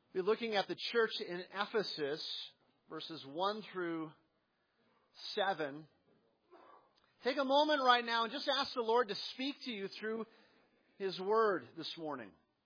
We're looking at the church in Ephesus, verses 1 through 7. Take a moment right now and just ask the Lord to speak to you through His Word this morning.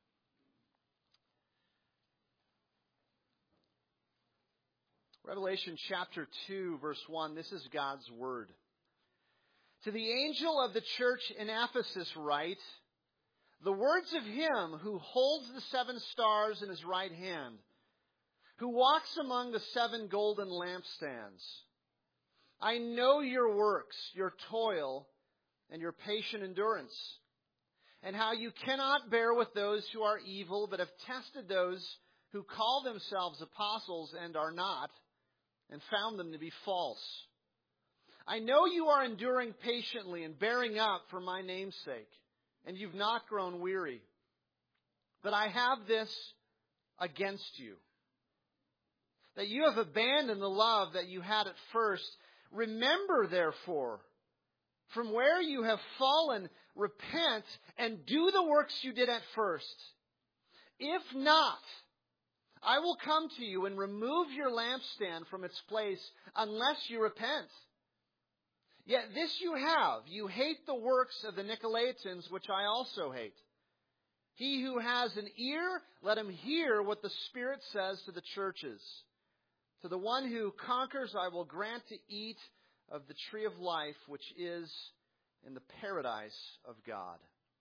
Revelation chapter 2, verse 1, this is God's Word. To the angel of the church in Ephesus write, the words of Him who holds the 7 stars in His right hand, who walks among the 7 golden lampstands. I know your works, your toil, and your patient endurance, and how you cannot bear with those who are evil, but have tested those who call themselves apostles and are not, and found them to be false. I know you are enduring patiently and bearing up for my name's sake, and you've not grown weary. But I have this against you, that you have abandoned the love that you had at first. Remember, therefore, from where you have fallen, repent and do the works you did at first. If not, I will come to you and remove your lampstand from its place unless you repent. Yet this you have, you hate the works of the Nicolaitans, which I also hate. He who has an ear, let him hear what the Spirit says to the churches. To the one who conquers, I will grant to eat of the tree of life, which is in the paradise of God.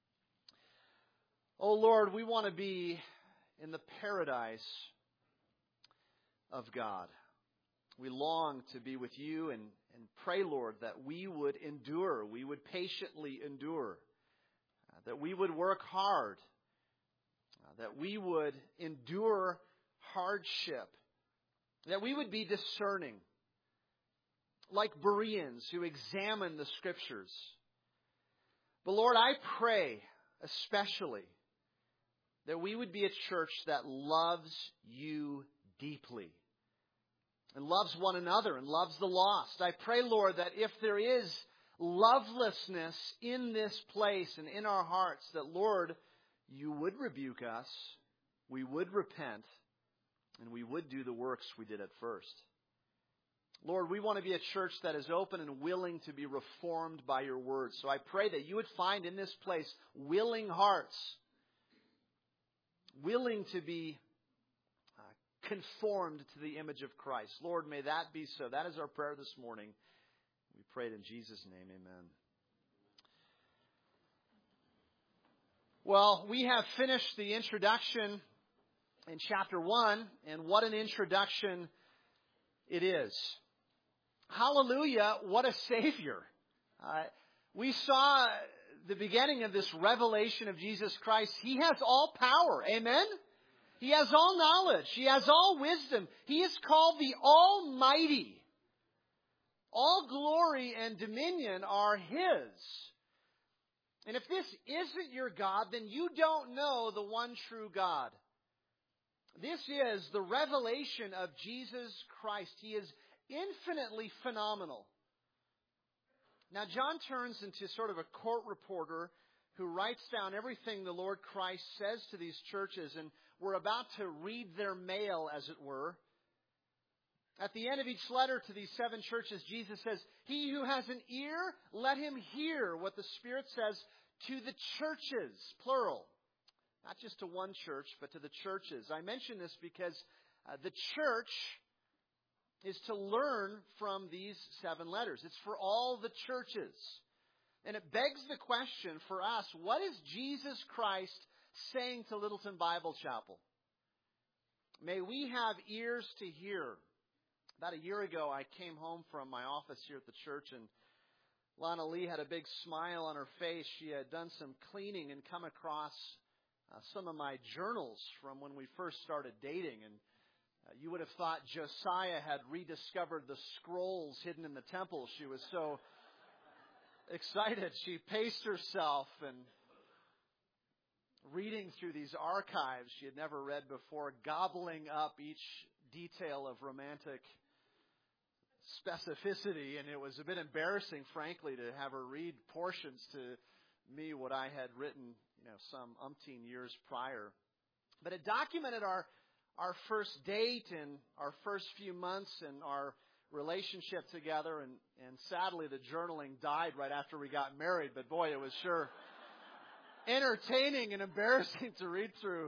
Oh Lord, we want to be in the paradise of God. We long to be with you and pray, Lord, that we would endure, we would patiently endure, that we would work hard, that we would endure hardship, that we would be discerning, like Bereans who examine the Scriptures. But Lord, I pray especially that we would be a church that loves you deeply and loves one another and loves the lost. I pray, Lord, that if there is lovelessness in this place and in our hearts, that, Lord, you would rebuke us, we would repent, and we would do the works we did at first. Lord, we want to be a church that is open and willing to be reformed by your word. So I pray that you would find in this place willing hearts, willing to be conformed to the image of Christ. Lord, may that be so. That is our prayer this morning. We pray it in Jesus' name. Amen. Well, we have finished the introduction in chapter 1, and what an introduction it is. Hallelujah, what a Savior. We saw the beginning of this revelation of Jesus Christ. He has all power. Amen? He has all knowledge. He has all wisdom. He is called the Almighty. All glory and dominion are His. And if this isn't your God, then you don't know the one true God. This is the revelation of Jesus Christ. He is infinitely phenomenal. Now, John turns into sort of a court reporter who writes down everything the Lord Christ says to these churches, and we're about to read their mail, as it were. At the end of each letter to these 7 churches, Jesus says, he who has an ear, let him hear what the Spirit says to the churches, plural. Not just to one church, but to the churches. I mention this because the church is to learn from these 7 letters. It's for all the churches. And it begs the question for us, what is Jesus Christ saying to Littleton Bible Chapel? May we have ears to hear. About a year ago, I came home from my office here at the church, and Lana Lee had a big smile on her face. She had done some cleaning and come across some of my journals from when we first started dating. And you would have thought Josiah had rediscovered the scrolls hidden in the temple. She was so excited. She paced herself and reading through these archives she had never read before, gobbling up each detail of romantic specificity. And it was a bit embarrassing, frankly, to have her read portions to me what I had written, some umpteen years prior. But it documented our our first date and our first few months and our relationship together. And sadly, the journaling died right after we got married. But boy, it was sure entertaining and embarrassing to read through.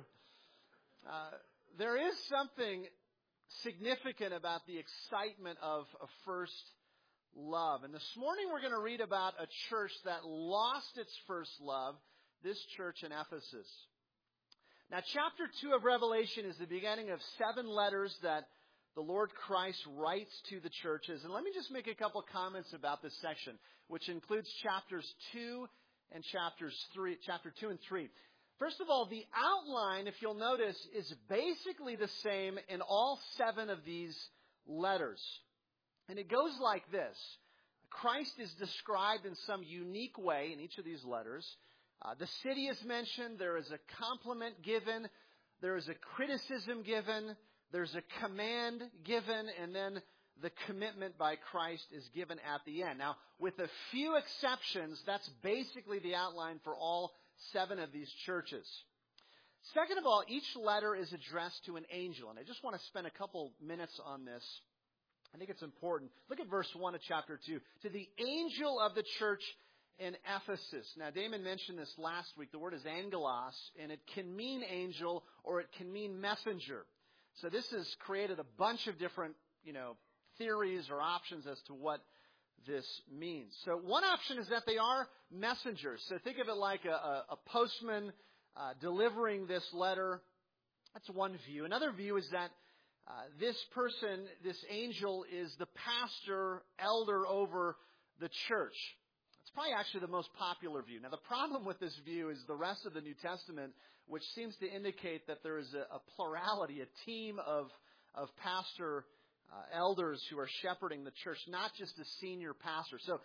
There is something significant about the excitement of a first love. And this morning we're going to read about a church that lost its first love, this church in Ephesus. Now, chapter 2 of Revelation is the beginning of 7 letters that the Lord Christ writes to the churches. And let me just make a couple comments about this section, which includes chapters 2 and chapter 2 and 3. First of all, the outline, if you'll notice, is basically the same in all 7 of these letters. And it goes like this. Christ is described in some unique way in each of these letters. The city is mentioned. There is a compliment given. There is a criticism given. There's a command given. And then the commitment by Christ is given at the end. Now, with a few exceptions, that's basically the outline for all 7 of these churches. Second of all, each letter is addressed to an angel. And I just want to spend a couple minutes on this. I think it's important. Look at verse 1 of chapter 2. To the angel of the church in Ephesus. Now, Damon mentioned this last week. The word is angelos, and it can mean angel or it can mean messenger. So this has created a bunch of different, theories or options as to what this means. So one option is that they are messengers. So think of it like a postman delivering this letter. That's one view. Another view is that this person, this angel, is the pastor, elder over the church. It's probably actually the most popular view. Now, the problem with this view is the rest of the New Testament, which seems to indicate that there is a plurality, a team of pastor elders who are shepherding the church, not just a senior pastor. So,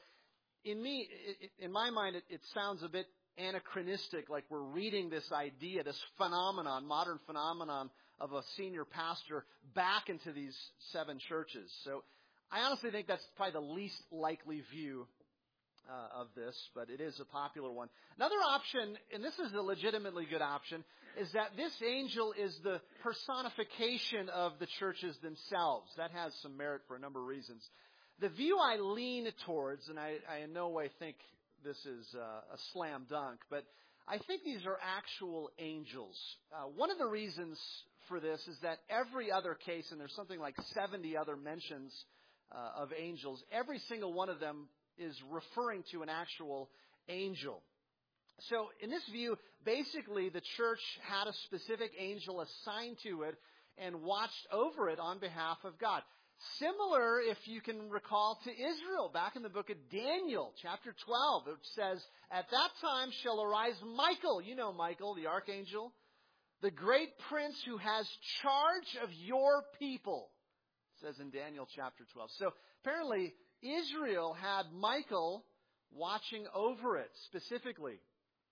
in my mind, it sounds a bit anachronistic, like we're reading this idea, this phenomenon, modern phenomenon of a senior pastor back into these 7 churches. So I honestly think that's probably the least likely view of this, but it is a popular one. Another option, and this is a legitimately good option, is that this angel is the personification of the churches themselves. That has some merit for a number of reasons. The view I lean towards, and I in no way think this is a slam dunk, but I think these are actual angels. One of the reasons for this is that every other case, and there's something like 70 other mentions of angels, every single one of them is referring to an actual angel. So in this view, basically the church had a specific angel assigned to it and watched over it on behalf of God. Similar, if you can recall, to Israel back in the book of Daniel, chapter 12, it says, "At that time shall arise Michael," you know Michael, the archangel, "the great prince who has charge of your people," it says in Daniel chapter 12. So apparently Israel had Michael watching over it specifically.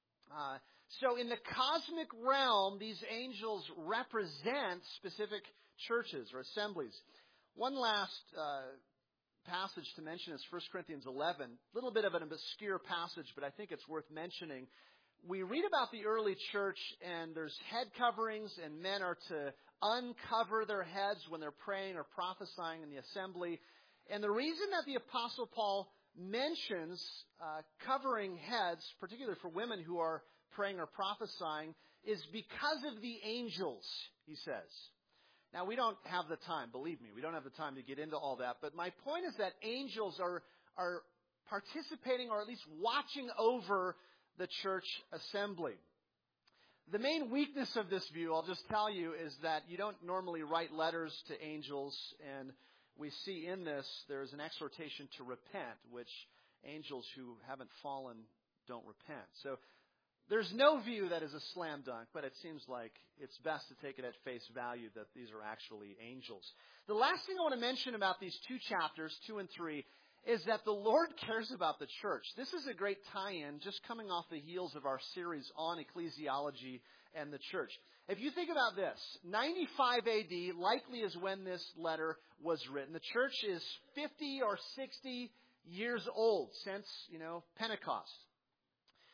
So in the cosmic realm, these angels represent specific churches or assemblies. One last passage to mention is 1 Corinthians 11. A little bit of an obscure passage, but I think it's worth mentioning. We read about the early church, and there's head coverings, and men are to uncover their heads when they're praying or prophesying in the assembly. And the reason that the Apostle Paul mentions covering heads, particularly for women who are praying or prophesying, is because of the angels, he says. Now, we don't have the time, believe me, we don't have the time to get into all that. But my point is that angels are participating or at least watching over the church assembly. The main weakness of this view, I'll just tell you, is that you don't normally write letters to angels, and we see in this there's an exhortation to repent, which angels who haven't fallen don't repent. So there's no view that is a slam dunk, but it seems like it's best to take it at face value that these are actually angels. The last thing I want to mention about these 2 chapters, 2 and 3, is that the Lord cares about the church. This is a great tie-in just coming off the heels of our series on ecclesiology and the church. If you think about this, 95 AD likely is when this letter was written. The church is 50 or 60 years old since, Pentecost.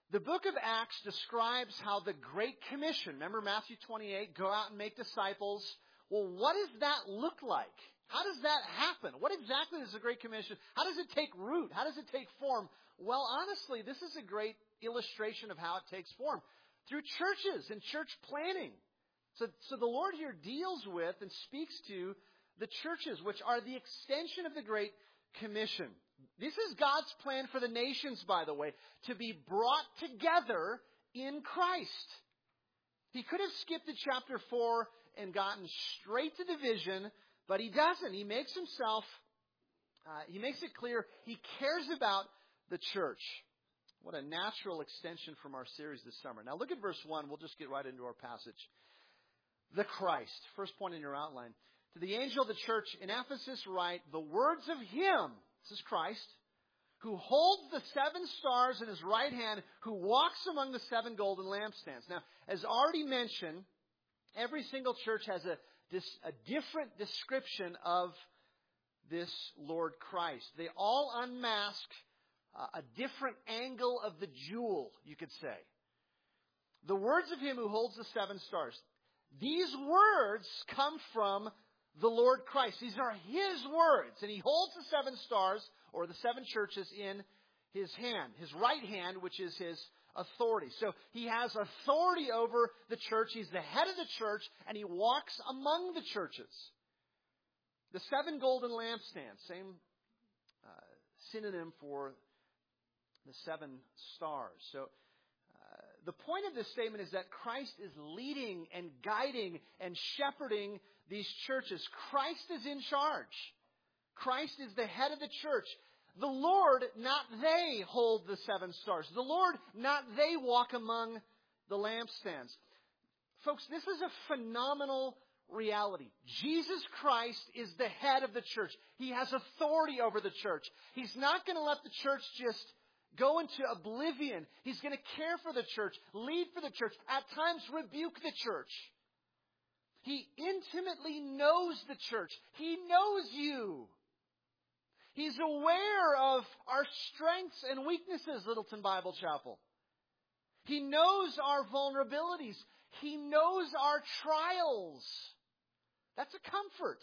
The book of Acts describes how the Great Commission, remember Matthew 28, go out and make disciples. Well, what does that look like? How does that happen? What exactly is the Great Commission? How does it take root? How does it take form? Well, honestly, this is a great illustration of how it takes form. Through churches and church planning. So the Lord here deals with and speaks to the churches, which are the extension of the Great Commission. This is God's plan for the nations, by the way, to be brought together in Christ. He could have skipped to chapter 4 and gotten straight to the vision, but he doesn't. He makes it clear he cares about the church. What a natural extension from our series this summer. Now look at verse 1. We'll just get right into our passage. The Christ. First point in your outline. To the angel of the church in Ephesus write, the words of him, this is Christ, who holds the 7 stars in his right hand, who walks among the 7 golden lampstands. Now, as already mentioned, every single church has a different description of this Lord Christ. They all unmask a different angle of the jewel, you could say. The words of him who holds the 7 stars. These words come from the Lord Christ. These are his words. And he holds the 7 stars, or the 7 churches, in his hand. His right hand, which is his authority. So he has authority over the church. He's the head of the church, and he walks among the churches. The 7 golden lampstands, same synonym for the 7 stars. So the point of this statement is that Christ is leading and guiding and shepherding these churches. Christ is in charge. Christ is the head of the church. The Lord, not they, hold the 7 stars. The Lord, not they, walk among the lampstands. Folks, this is a phenomenal reality. Jesus Christ is the head of the church. He has authority over the church. He's not going to let the church just go into oblivion. He's going to care for the church, lead for the church, at times rebuke the church. He intimately knows the church. He knows you. He's aware of our strengths and weaknesses, Littleton Bible Chapel. He knows our vulnerabilities. He knows our trials. That's a comfort.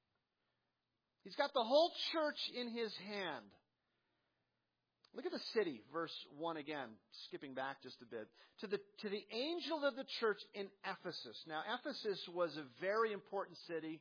He's got the whole church in his hand. Look at the city, verse 1 again, skipping back just a bit. To the angel of the church in Ephesus. Now, Ephesus was a very important city.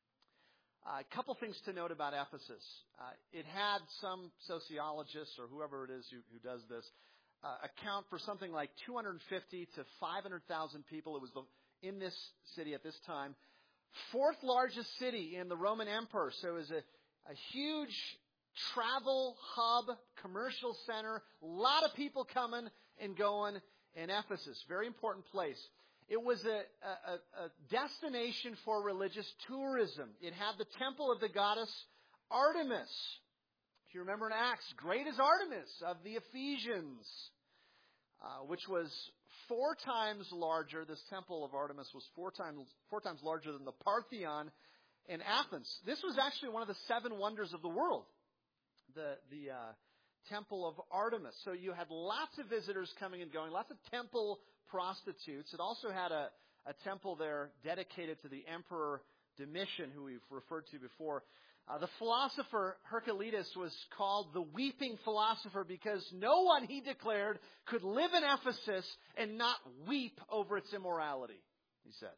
A couple things to note about Ephesus. It had some sociologists, or whoever it is who does this, account for something like 250 to 500,000 people. It was in this city at this time. 4th largest city in the Roman Empire. So it was a huge travel hub, commercial center, a lot of people coming and going in Ephesus. Very important place. It was a destination for religious tourism. It had the temple of the goddess Artemis. If you remember in Acts, great is Artemis of the Ephesians, which was 4 times larger. This temple of Artemis was 4 times larger than the Parthenon in Athens. This was actually one of the 7 wonders of the world. The temple of Artemis. So you had lots of visitors coming and going, lots of temple prostitutes. It also had a temple there dedicated to the Emperor Domitian, who we've referred to before. The philosopher Heraclitus was called the weeping philosopher because no one, he declared, could live in Ephesus and not weep over its immorality, he said.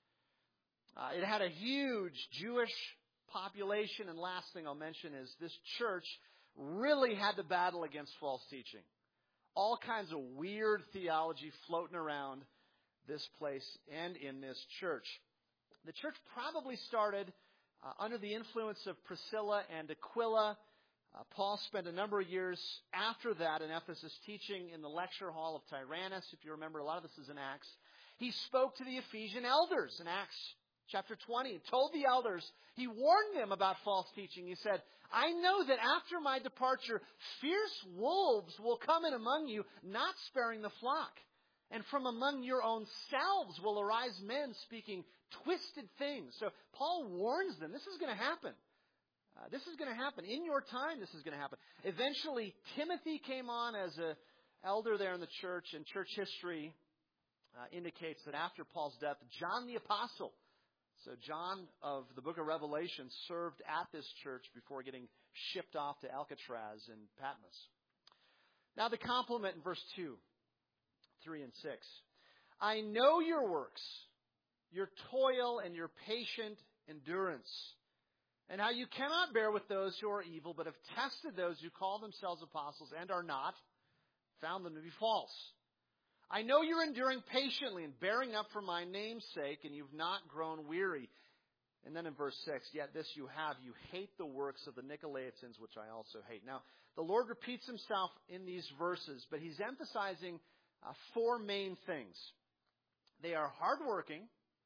It had a huge Jewish population, and last thing I'll mention is this church really had to battle against false teaching. All kinds of weird theology floating around this place and in this church. The church probably started under the influence of Priscilla and Aquila. Paul spent a number of years after that in Ephesus teaching in the lecture hall of Tyrannus. If you remember, a lot of this is in Acts. He spoke to the Ephesian elders in Acts chapter 20, and told the elders, he warned them about false teaching. He said, I know that after my departure, fierce wolves will come in among you, not sparing the flock. And from among your own selves will arise men speaking twisted things. So Paul warns them, this is going to happen. This is going to happen. In your time, this is going to happen. Eventually, Timothy came on as elder there in the church, and church history indicates that after Paul's death, John the Apostle, so John of the book of Revelation, served at this church before getting shipped off to Alcatraz in Patmos. Now the compliment in verse 2, 3, and 6. I know your works, your toil and your patient endurance, and how you cannot bear with those who are evil, but have tested those who call themselves apostles and are not, found them to be false. I know you're enduring patiently and bearing up for my name's sake, and you've not grown weary. And then in verse 6, yet this you have, you hate the works of the Nicolaitans, which I also hate. Now, the Lord repeats himself in these verses, but he's emphasizing four main things. They are hardworking,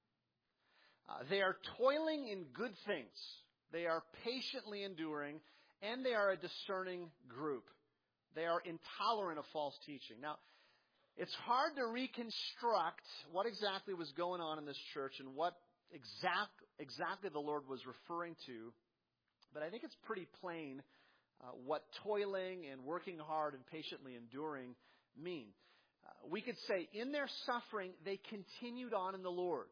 they are toiling in good things, they are patiently enduring, and they are a discerning group. They are intolerant of false teaching. Now, it's hard to reconstruct what exactly was going on in this church and what exactly the Lord was referring to. But I think it's pretty plain what toiling and working hard and patiently enduring mean. We could say in their suffering, they continued on in the Lord.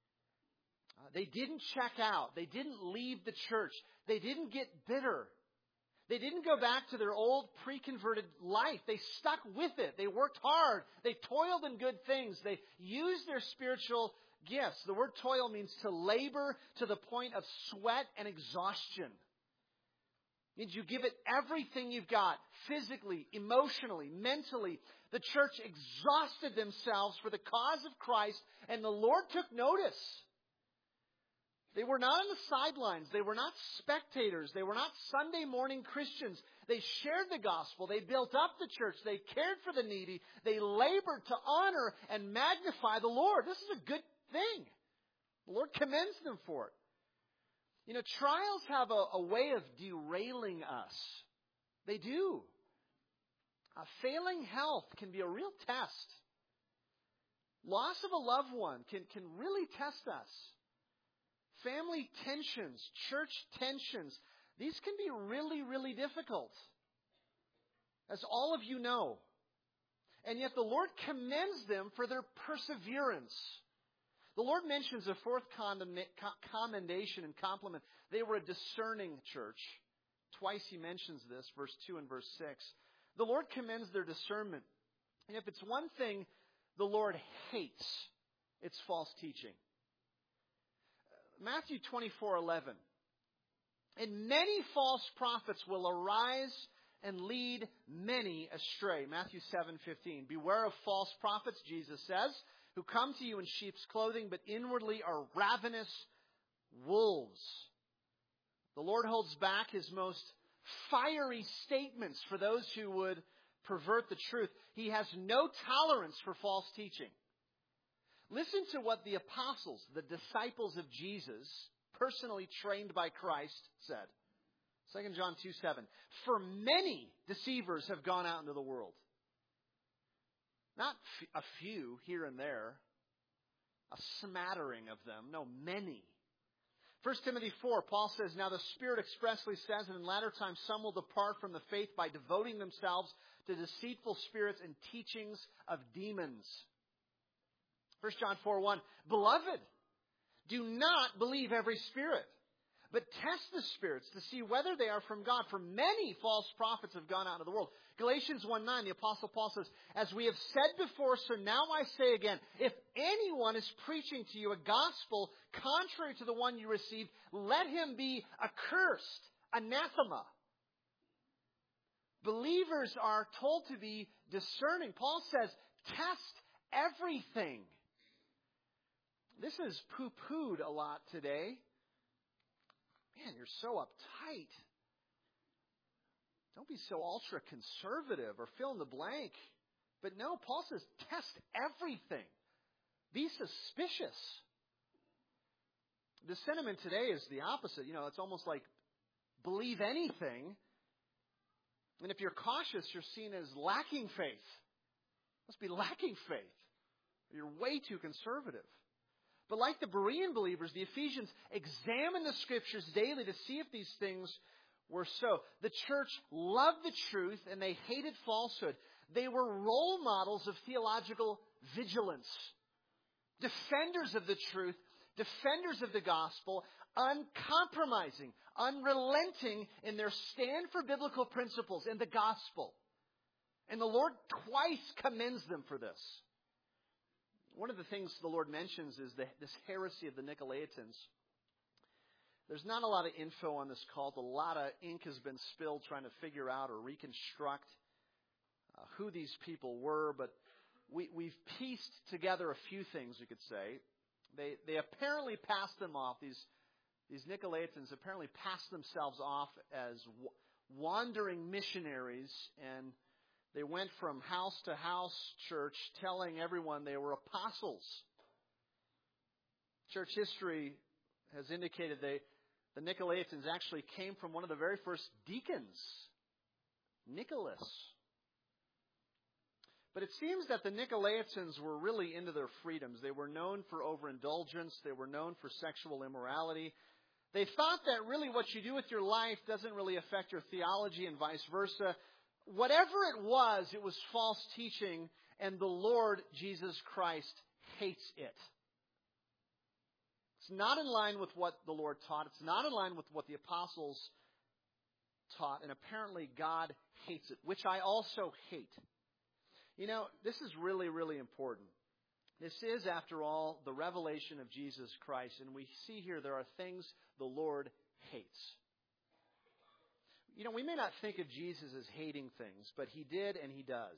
They didn't check out. They didn't leave the church. They didn't get bitter. They didn't go back to their old pre-converted life. They stuck with it. They worked hard. They toiled in good things. They used their spiritual gifts. The word toil means to labor to the point of sweat and exhaustion. It means you give it everything you've got, physically, emotionally, mentally. The church exhausted themselves for the cause of Christ, and the Lord took notice. They were not on the sidelines. They were not spectators. They were not Sunday morning Christians. They shared the gospel. They built up the church. They cared for the needy. They labored to honor and magnify the Lord. This is a good thing. The Lord commends them for it. You know, trials have a way of derailing us. They do. Failing health can be a real test. Loss of a loved one can really test us. Family tensions, church tensions, these can be really, really difficult, as all of you know. And yet the Lord commends them for their perseverance. The Lord mentions a fourth commendation and compliment. They were a discerning church. Twice he mentions this, verse 2 and verse 6. The Lord commends their discernment. And if it's one thing the Lord hates, it's false teaching. Matthew 24:11. And many false prophets will arise and lead many astray. Matthew 7:15. Beware of false prophets, Jesus says, who come to you in sheep's clothing, but inwardly are ravenous wolves. The Lord holds back his most fiery statements for those who would pervert the truth. He has no tolerance for false teaching. Listen to what the apostles, the disciples of Jesus, personally trained by Christ, said. 2 John 2:7. For many deceivers have gone out into the world. Not a few here and there. A smattering of them. No, many. 1 Timothy 4, Paul says, now the Spirit expressly says that in latter times some will depart from the faith by devoting themselves to deceitful spirits and teachings of demons. 1 John 4:1, Beloved, do not believe every spirit, but test the spirits to see whether they are from God. For many false prophets have gone out into the world. Galatians 1:9, the Apostle Paul says, as we have said before, so now I say again, if anyone is preaching to you a gospel contrary to the one you received, let him be accursed, anathema. Believers are told to be discerning. Paul says, test everything. This is poo-pooed a lot today. Man, you're so uptight. Don't be so ultra-conservative or fill in the blank. But no, Paul says, test everything. Be suspicious. The sentiment today is the opposite. You know, it's almost like believe anything. And if you're cautious, you're seen as lacking faith. Must be lacking faith. You're way too conservative. But like the Berean believers, the Ephesians examined the Scriptures daily to see if these things were so. The church loved the truth and they hated falsehood. They were role models of theological vigilance, defenders of the truth, defenders of the gospel, uncompromising, unrelenting in their stand for biblical principles and the gospel. And the Lord twice commends them for this. One of the things the Lord mentions is this heresy of the Nicolaitans. There's not a lot of info on this cult. A lot of ink has been spilled trying to figure out or reconstruct who these people were, but we've pieced together a few things, you could say. They apparently passed them off, these Nicolaitans apparently passed themselves off as wandering missionaries, and they went from house to house church telling everyone they were apostles. Church history has indicated the Nicolaitans actually came from one of the very first deacons, Nicholas. But it seems that the Nicolaitans were really into their freedoms. They were known for overindulgence. They were known for sexual immorality. They thought that really what you do with your life doesn't really affect your theology and vice versa. Whatever it was false teaching, and the Lord Jesus Christ hates it. It's not in line with what the Lord taught. It's not in line with what the apostles taught. And apparently God hates it, which I also hate. You know, this is really, really important. This is, after all, the revelation of Jesus Christ. And we see here there are things the Lord hates. You know, we may not think of Jesus as hating things, but He did and He does.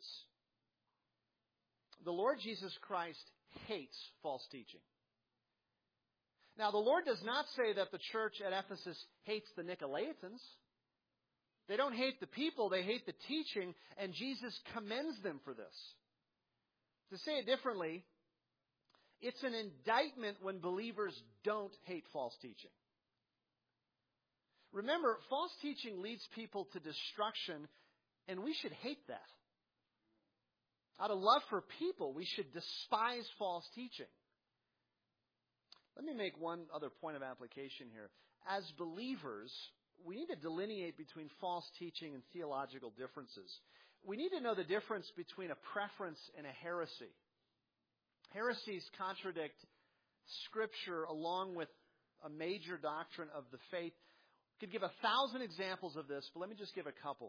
The Lord Jesus Christ hates false teaching. Now, the Lord does not say that the church at Ephesus hates the Nicolaitans. They don't hate the people, they hate the teaching, and Jesus commends them for this. To say it differently, it's an indictment when believers don't hate false teaching. Remember, false teaching leads people to destruction, and we should hate that. Out of love for people, we should despise false teaching. Let me make one other point of application here. As believers, we need to delineate between false teaching and theological differences. We need to know the difference between a preference and a heresy. Heresies contradict Scripture along with a major doctrine of the faith. We could give 1,000 examples of this, but let me just give a couple.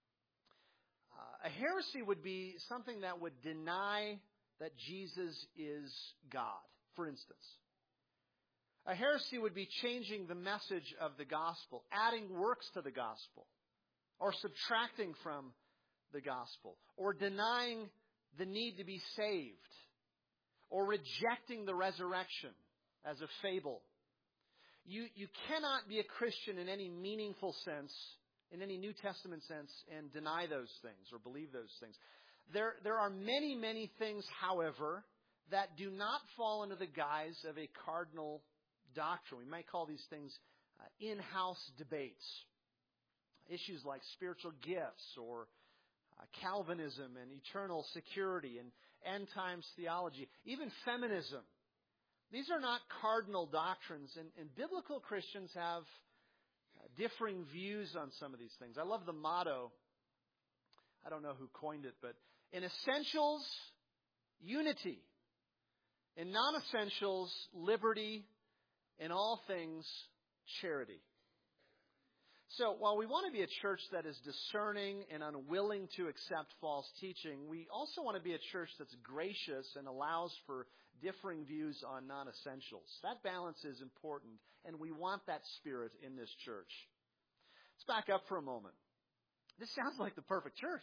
A heresy would be something that would deny that Jesus is God, for instance. A heresy would be changing the message of the gospel, adding works to the gospel, or subtracting from the gospel, or denying the need to be saved, or rejecting the resurrection as a fable. You cannot be a Christian in any meaningful sense, in any New Testament sense, and deny those things or believe those things. There are many, many things, however, that do not fall under the guise of a cardinal doctrine. We might call these things in-house debates. Issues like spiritual gifts or Calvinism and eternal security and end times theology, even feminism. These are not cardinal doctrines, and biblical Christians have differing views on some of these things. I love the motto. I don't know who coined it, but in essentials, unity. In non-essentials, liberty. In all things, charity. So while we want to be a church that is discerning and unwilling to accept false teaching, we also want to be a church that's gracious and allows for differing views on non-essentials. That balance is important, and we want that spirit in this church. Let's back up for a moment. This sounds like the perfect church.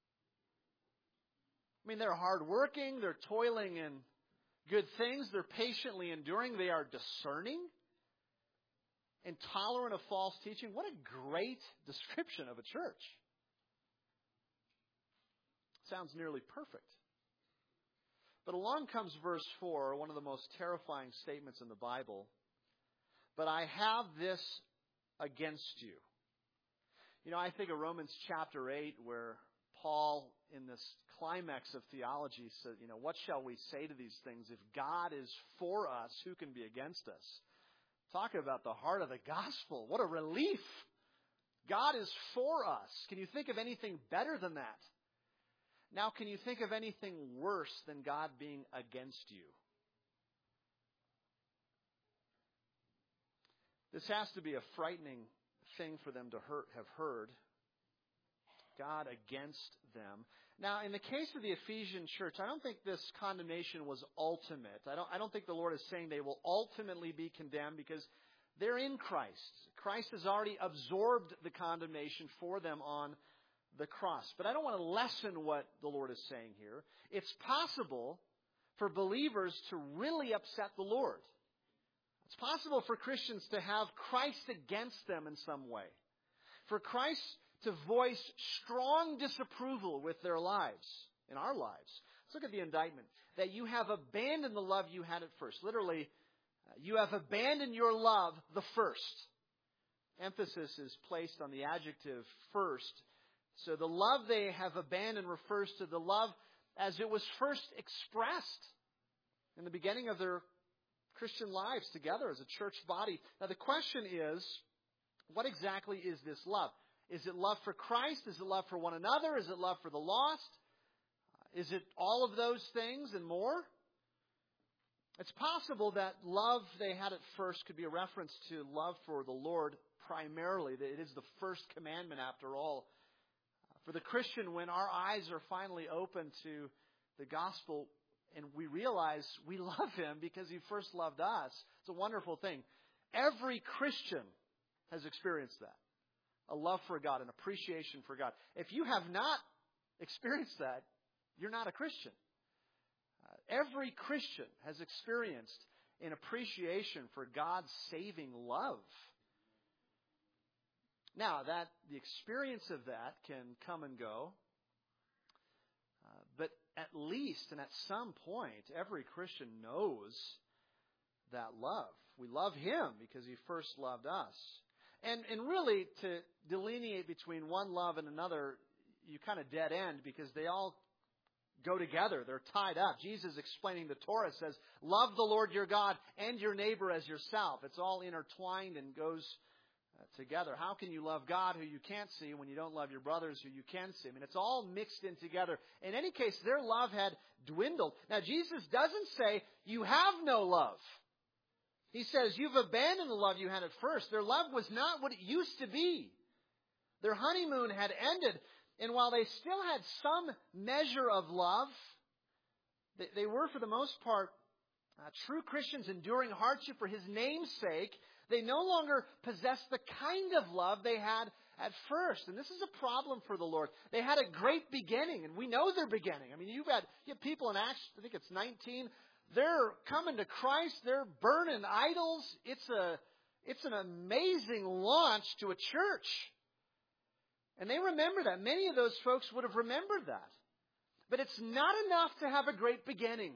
I mean, they're hardworking, they're toiling in good things, they're patiently enduring, they are discerning, intolerant of false teaching. What a great description of a church. Sounds nearly perfect. But along comes verse 4, one of the most terrifying statements in the Bible. But I have this against you. You know, I think of Romans chapter 8, where Paul, in this climax of theology, said, you know, what shall we say to these things? If God is for us, who can be against us? Talk about the heart of the gospel. What a relief. God is for us. Can you think of anything better than that? Now, can you think of anything worse than God being against you? This has to be a frightening thing for them to have heard. God against them. Now, in the case of the Ephesian church, I don't think this condemnation was ultimate. I don't think the Lord is saying they will ultimately be condemned because they're in Christ. Christ has already absorbed the condemnation for them on the cross. But I don't want to lessen what the Lord is saying here. It's possible for believers to really upset the Lord. It's possible for Christians to have Christ against them in some way. For Christ to voice strong disapproval with their lives, in our lives. Let's look at the indictment. That you have abandoned the love you had at first. Literally, you have abandoned your love the first. Emphasis is placed on the adjective first. So the love they have abandoned refers to the love as it was first expressed in the beginning of their Christian lives together as a church body. Now the question is, what exactly is this love? Is it love for Christ? Is it love for one another? Is it love for the lost? Is it all of those things and more? It's possible that love they had at first could be a reference to love for the Lord primarily. That it is the first commandment after all. For the Christian, when our eyes are finally open to the gospel and we realize we love Him because He first loved us, it's a wonderful thing. Every Christian has experienced that. A love for God, an appreciation for God. If you have not experienced that, you're not a Christian. Every Christian has experienced an appreciation for God's saving love. Now, that the experience of that can come and go, but at least and at some point, every Christian knows that love. We love Him because He first loved us. And really, to delineate between one love and another, you kind of dead end because they all go together. They're tied up. Jesus explaining the Torah says, love the Lord your God and your neighbor as yourself. It's all intertwined and goes together. How can you love God who you can't see when you don't love your brothers who you can see? I mean, it's all mixed in together. In any case, their love had dwindled. Now, Jesus doesn't say, you have no love. He says, you've abandoned the love you had at first. Their love was not what it used to be. Their honeymoon had ended. And while they still had some measure of love, they were, for the most part, true Christians enduring hardship for His name's sake. They no longer possessed the kind of love they had at first. And this is a problem for the Lord. They had a great beginning, and we know their beginning. I mean, you have people in Acts, I think it's 19, they're coming to Christ. They're burning idols. It's an amazing launch to a church. And they remember that. Many of those folks would have remembered that. But it's not enough to have a great beginning.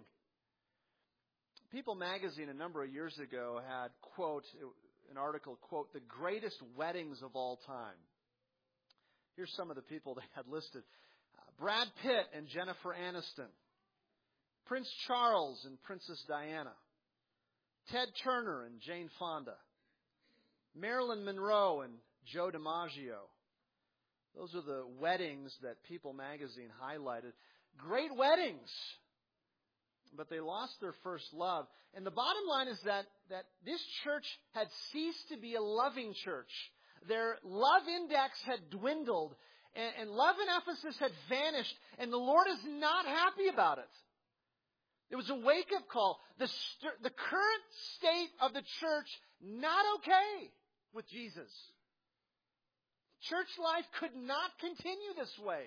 People magazine a number of years ago had, quote, an article, quote, the greatest weddings of all time. Here's some of the people they had listed. Brad Pitt and Jennifer Aniston. Prince Charles and Princess Diana. Ted Turner and Jane Fonda. Marilyn Monroe and Joe DiMaggio. Those are the weddings that People magazine highlighted. Great weddings. But they lost their first love. And the bottom line is that this church had ceased to be a loving church. Their love index had dwindled. And love in Ephesus had vanished. And the Lord is not happy about it. It was a wake-up call. The current state of the church, not okay with Jesus. Church life could not continue this way.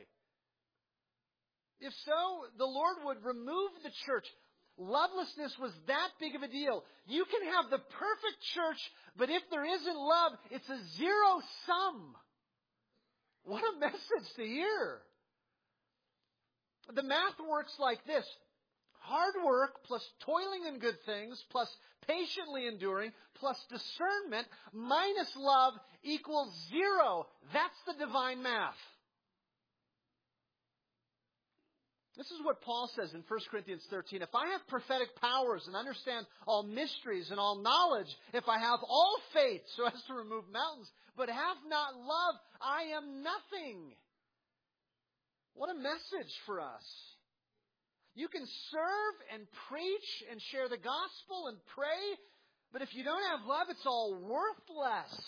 If so, the Lord would remove the church. Lovelessness was that big of a deal. You can have the perfect church, but if there isn't love, it's a zero sum. What a message to hear. The math works like this. Hard work plus toiling in good things plus patiently enduring plus discernment minus love equals zero. That's the divine math. This is what Paul says in 1 Corinthians 13. If I have prophetic powers and understand all mysteries and all knowledge, if I have all faith so as to remove mountains, but have not love, I am nothing. What a message for us. You can serve and preach and share the gospel and pray, but if you don't have love, it's all worthless.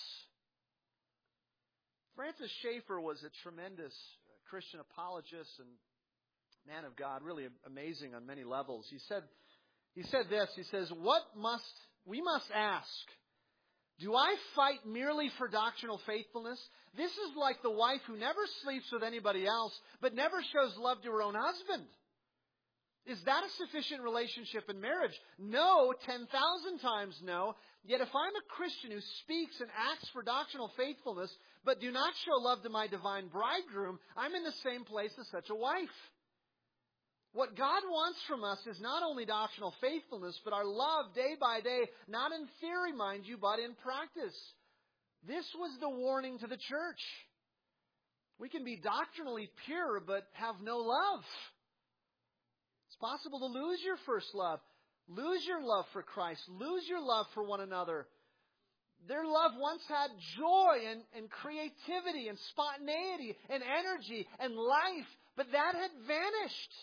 Francis Schaeffer was a tremendous Christian apologist and man of God, really amazing on many levels. He said this, he says, we must ask, do I fight merely for doctrinal faithfulness? This is like the wife who never sleeps with anybody else, but never shows love to her own husband. Is that a sufficient relationship in marriage? No, 10,000 times no. Yet if I'm a Christian who speaks and acts for doctrinal faithfulness, but do not show love to my divine bridegroom, I'm in the same place as such a wife. What God wants from us is not only doctrinal faithfulness, but our love day by day, not in theory, mind you, but in practice. This was the warning to the church. We can be doctrinally pure, but have no love. It's possible to lose your first love, lose your love for Christ, lose your love for one another. Their love once had joy and creativity and spontaneity and energy and life, but that had vanished.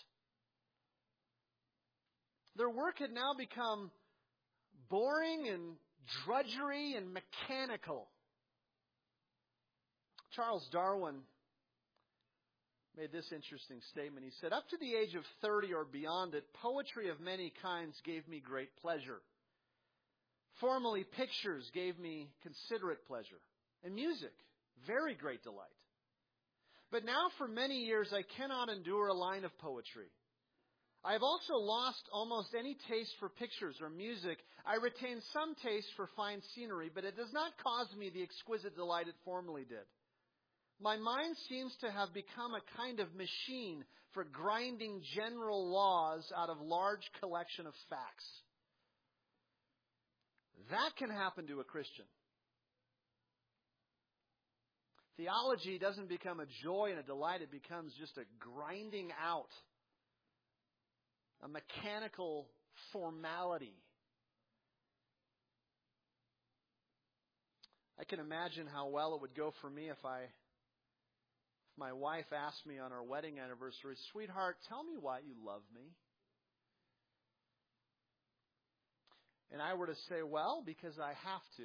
Their work had now become boring and drudgery and mechanical. Charles Darwin made this interesting statement. He said, up to the age of 30 or beyond it, poetry of many kinds gave me great pleasure. Formerly, pictures gave me considerate pleasure. And music, very great delight. But now for many years I cannot endure a line of poetry. I have also lost almost any taste for pictures or music. I retain some taste for fine scenery, but it does not cause me the exquisite delight it formerly did. My mind seems to have become a kind of machine for grinding general laws out of large collection of facts. That can happen to a Christian. Theology doesn't become a joy and a delight. It becomes just a grinding out, a mechanical formality. I can imagine how well it would go for me if my wife asked me on our wedding anniversary, sweetheart, tell me why you love me. And I were to say, well, because I have to.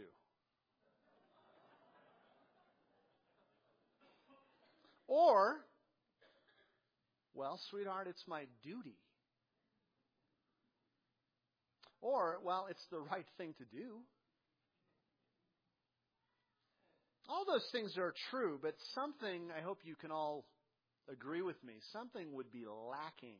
Or, well, sweetheart, it's my duty. Or, well, it's the right thing to do. All those things are true, but something, I hope you can all agree with me, something would be lacking.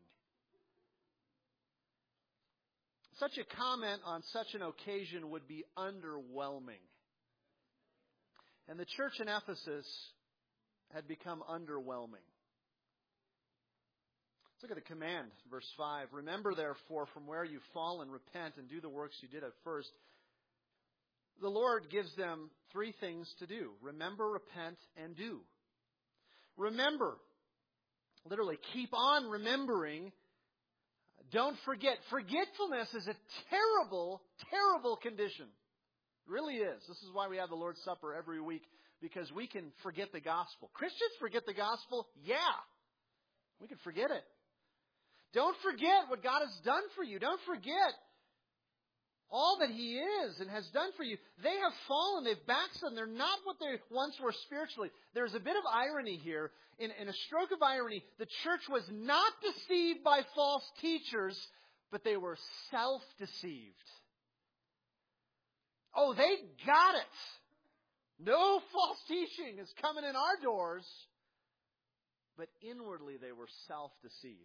Such a comment on such an occasion would be underwhelming. And the church in Ephesus had become underwhelming. Let's look at the command, verse 5. Remember, therefore, from where you've fallen, repent and do the works you did at first. The Lord gives them three things to do. Remember, repent, and do. Remember. Literally, keep on remembering. Don't forget. Forgetfulness is a terrible, terrible condition. It really is. This is why we have the Lord's Supper every week, because we can forget the gospel. Christians forget the gospel? Yeah. We can forget it. Don't forget what God has done for you. Don't forget all that He is and has done for you. They have fallen. They've backslidden. They're not what they once were spiritually. There's a bit of irony here. In a stroke of irony, the church was not deceived by false teachers, but they were self-deceived. Oh, they got it. No false teaching is coming in our doors. But inwardly they were self-deceived.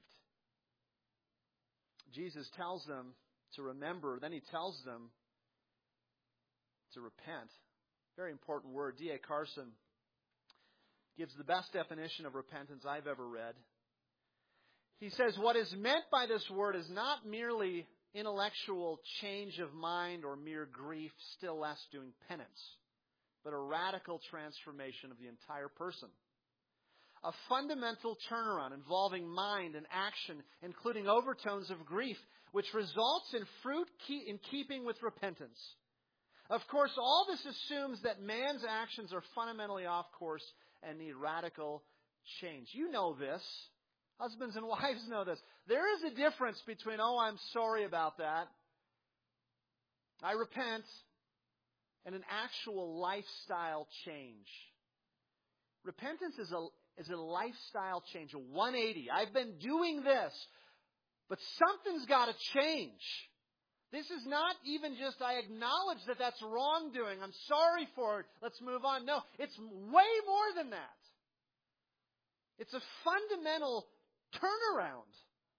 Jesus tells them to remember. Then He tells them to repent. Very important word. D.A. Carson gives the best definition of repentance I've ever read. He says, what is meant by this word is not merely intellectual change of mind or mere grief, still less doing penance, but a radical transformation of the entire person. A fundamental turnaround involving mind and action, including overtones of grief, which results in fruit in keeping with repentance. Of course, all this assumes that man's actions are fundamentally off course and need radical change. You know this. Husbands and wives know this. There is a difference between, oh, I'm sorry about that, I repent, and an actual lifestyle change. Repentance is a lifestyle change, a 180. I've been doing this, but something's got to change. This is not even just, I acknowledge that that's wrongdoing. I'm sorry for it. Let's move on. No, it's way more than that. It's a fundamental turnaround.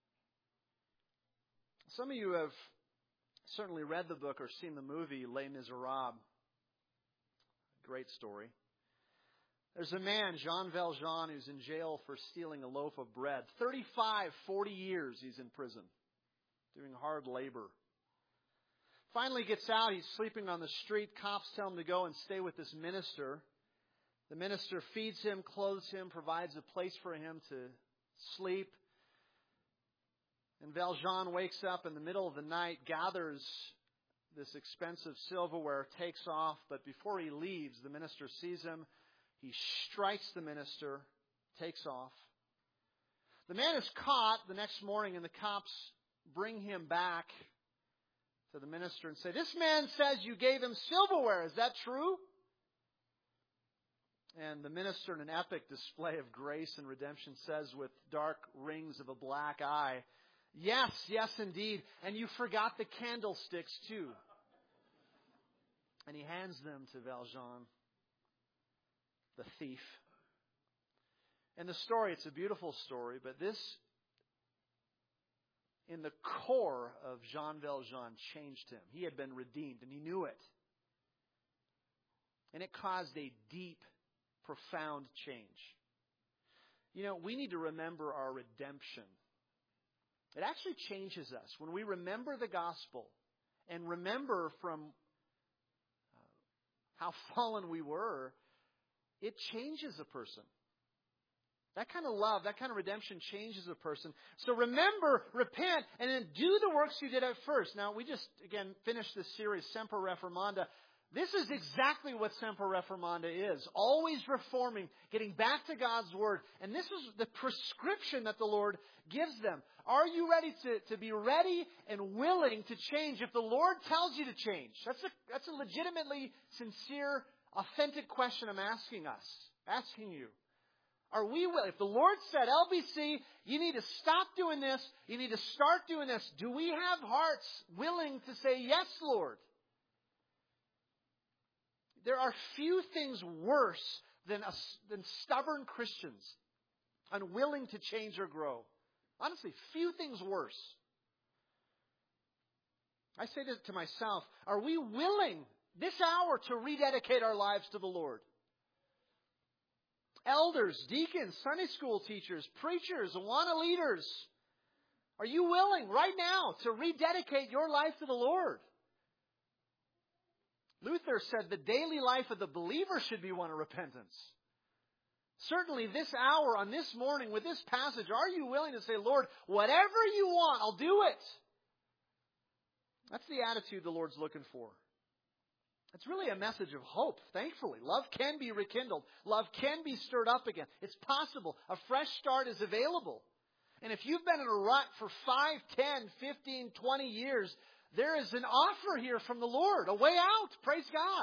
Some of you have certainly read the book or seen the movie Les Miserables. Great story. There's a man, Jean Valjean, who's in jail for stealing a loaf of bread. 35, 40 years he's in prison, doing hard labor. Finally gets out, he's sleeping on the street. Cops tell him to go and stay with this minister. The minister feeds him, clothes him, provides a place for him to sleep. And Valjean wakes up in the middle of the night, gathers this expensive silverware, takes off, but before he leaves, the minister sees him. He strikes the minister, takes off. The man is caught the next morning, and the cops bring him back to the minister and say, "This man says you gave him silverware. Is that true?" And the minister, in an epic display of grace and redemption, says with dark rings of a black eye, "Yes, yes indeed. And you forgot the candlesticks too." And he hands them to Valjean, the thief. And the story, it's a beautiful story, but this, in the core of Jean Valjean, changed him. He had been redeemed, and he knew it. And it caused a deep, profound change. You know, we need to remember our redemption. It actually changes us. When we remember the gospel and remember from how fallen we were, it changes a person. That kind of love, that kind of redemption changes a person. So remember, repent, and then do the works you did at first. Now, we just, again, finished this series, Semper Reformanda. This is exactly what Semper Reformanda is. Always reforming, getting back to God's Word. And this is the prescription that the Lord gives them. Are you ready to be ready and willing to change if the Lord tells you to change? That's a legitimately sincere, authentic question I'm asking you. Are we willing? If the Lord said, LBC, you need to stop doing this, you need to start doing this, do we have hearts willing to say, yes, Lord? There are few things worse than stubborn Christians, unwilling to change or grow. Honestly, few things worse. I say this to myself, are we willing this hour to rededicate our lives to the Lord? Elders, deacons, Sunday school teachers, preachers, Awana leaders, are you willing right now to rededicate your life to the Lord? Luther said the daily life of the believer should be one of repentance. Certainly this hour, on this morning, with this passage, are you willing to say, Lord, whatever you want, I'll do it? That's the attitude the Lord's looking for. It's really a message of hope, thankfully. Love can be rekindled. Love can be stirred up again. It's possible. A fresh start is available. And if you've been in a rut for 5, 10, 15, 20 years, there is an offer here from the Lord, a way out. Praise God.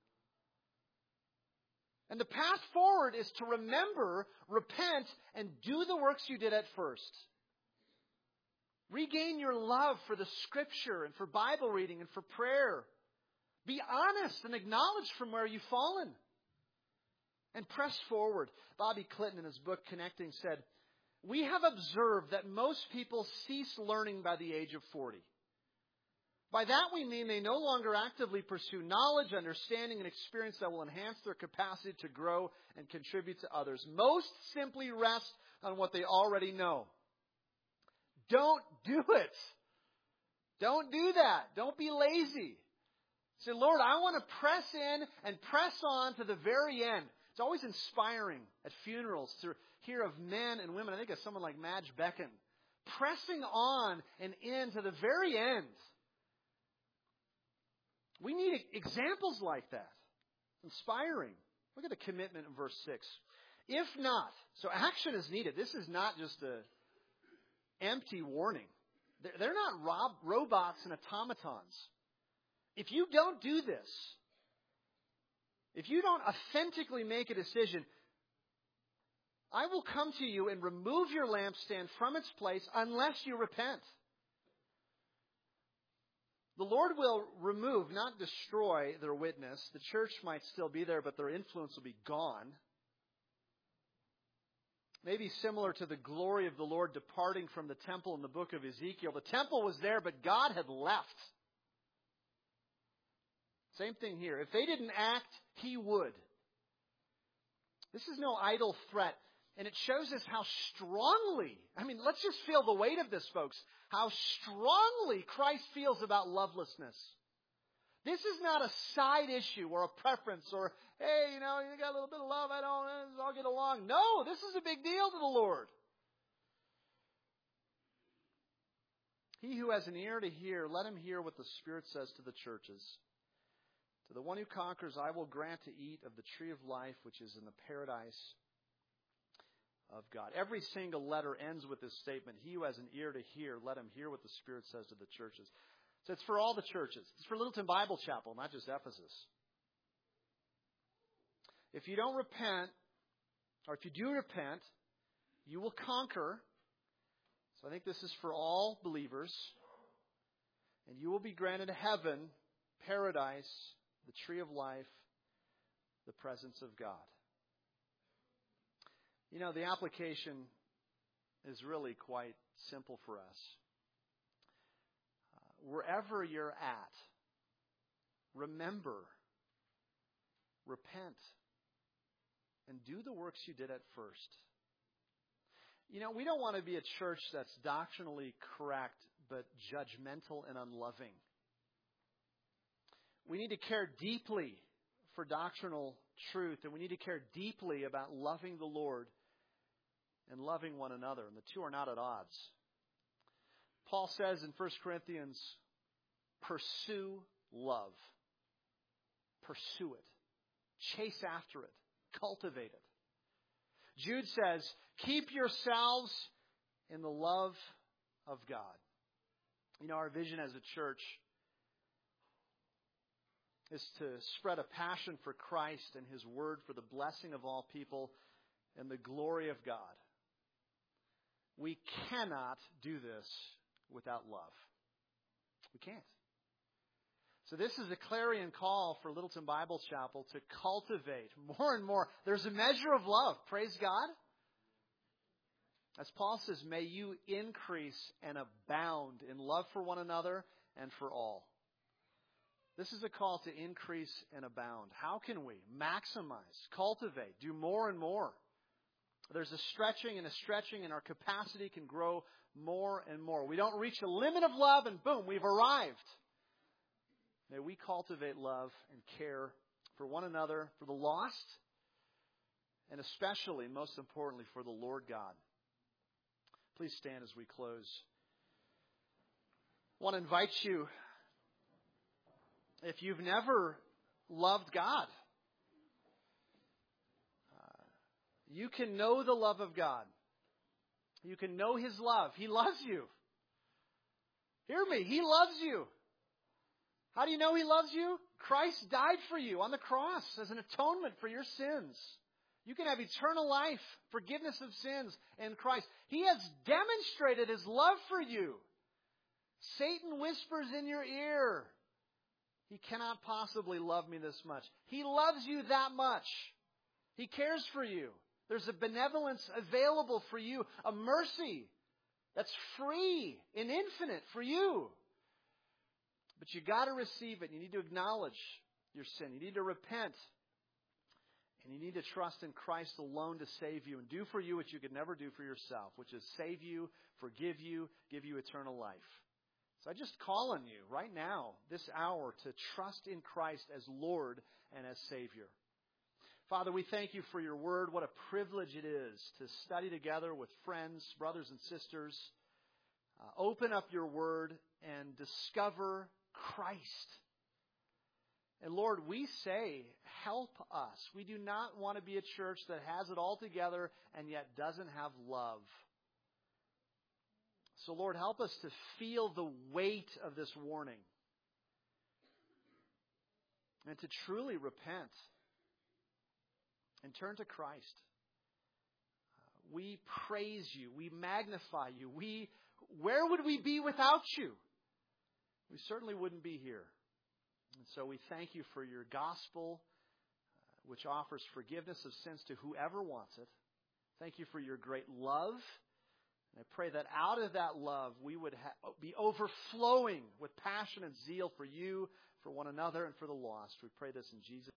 And the path forward is to remember, repent, and do the works you did at first. Regain your love for the Scripture and for Bible reading and for prayer. Be honest and acknowledge from where you've fallen. And press forward. Bobby Clinton, in his book Connecting, said, "We have observed that most people cease learning by the age of 40. By that we mean they no longer actively pursue knowledge, understanding, and experience that will enhance their capacity to grow and contribute to others. Most simply rest on what they already know." Don't do it. Don't do that. Don't be lazy. Say, Lord, I want to press in and press on to the very end. It's always inspiring at funerals to hear of men and women. I think of someone like Madge Becken, pressing on and in to the very end. We need examples like that. Inspiring. Look at the commitment in verse 6. If not, so action is needed. This is not just empty warning. They're not robots and automatons. If you don't do this, if you don't authentically make a decision, I will come to you and remove your lampstand from its place unless you repent. The Lord will remove, not destroy, their witness. The church might still be there, but their influence will be gone. Maybe similar to the glory of the Lord departing from the temple in the book of Ezekiel. The temple was there, but God had left. Same thing here. If they didn't act, He would. This is no idle threat. And it shows us how strongly, let's just feel the weight of this, folks, how strongly Christ feels about lovelessness. This is not a side issue or a preference or, hey, you got a little bit of love, I'll get along. No, this is a big deal to the Lord. He who has an ear to hear, let him hear what the Spirit says to the churches. To the one who conquers, I will grant to eat of the tree of life, which is in the paradise of God. Every single letter ends with this statement, he who has an ear to hear, let him hear what the Spirit says to the churches. So it's for all the churches. It's for Littleton Bible Chapel, not just Ephesus. If you don't repent, or if you do repent, you will conquer. So I think this is for all believers. And you will be granted heaven, paradise, the tree of life, the presence of God. The application is really quite simple for us. Wherever you're at, remember, repent, and do the works you did at first. We don't want to be a church that's doctrinally correct, but judgmental and unloving. We need to care deeply for doctrinal truth, and we need to care deeply about loving the Lord and loving one another, and the two are not at odds. Paul says in 1 Corinthians, pursue love. Pursue it. Chase after it. Cultivate it. Jude says, keep yourselves in the love of God. Our vision as a church is to spread a passion for Christ and His Word for the blessing of all people and the glory of God. We cannot do this without love. We can't. So this is a clarion call for Littleton Bible Chapel to cultivate more and more. There's a measure of love. Praise God. As Paul says, may you increase and abound in love for one another and for all. This is a call to increase and abound. How can we maximize, cultivate, do more and more? There's a stretching, and our capacity can grow more and more. We don't reach a limit of love and boom, we've arrived. May we cultivate love and care for one another, for the lost, and especially, most importantly, for the Lord God. Please stand as we close. I want to invite you, if you've never loved God, you can know the love of God. You can know His love. He loves you. Hear me. He loves you. How do you know He loves you? Christ died for you on the cross as an atonement for your sins. You can have eternal life, forgiveness of sins in Christ. He has demonstrated His love for you. Satan whispers in your ear, he cannot possibly love me this much. He loves you that much. He cares for you. There's a benevolence available for you, a mercy that's free and infinite for you. But you got to receive it. You need to acknowledge your sin. You need to repent. And you need to trust in Christ alone to save you and do for you what you could never do for yourself, which is save you, forgive you, give you eternal life. So I just call on you right now, this hour, to trust in Christ as Lord and as Savior. Father, we thank you for your word. What a privilege it is to study together with friends, brothers and sisters. Open up your word and discover Christ. And Lord, we say, help us. We do not want to be a church that has it all together and yet doesn't have love. So, Lord, help us to feel the weight of this warning and to truly repent and turn to Christ. We praise you. We magnify you. Where would we be without you? We certainly wouldn't be here. And so we thank you for your gospel, which offers forgiveness of sins to whoever wants it. Thank you for your great love. And I pray that out of that love, we would be overflowing with passion and zeal for you, for one another, and for the lost. We pray this in Jesus' name.